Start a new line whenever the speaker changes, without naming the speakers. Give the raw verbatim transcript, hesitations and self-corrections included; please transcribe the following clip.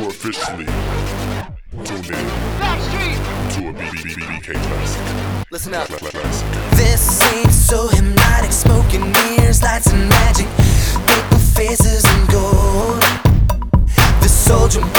You're officially tuned in to a B B B B K classic.
Listen up.
Classic.
This seems so hypnotic, smoke and mirrors, lights and magic, paper faces and gold. The soldier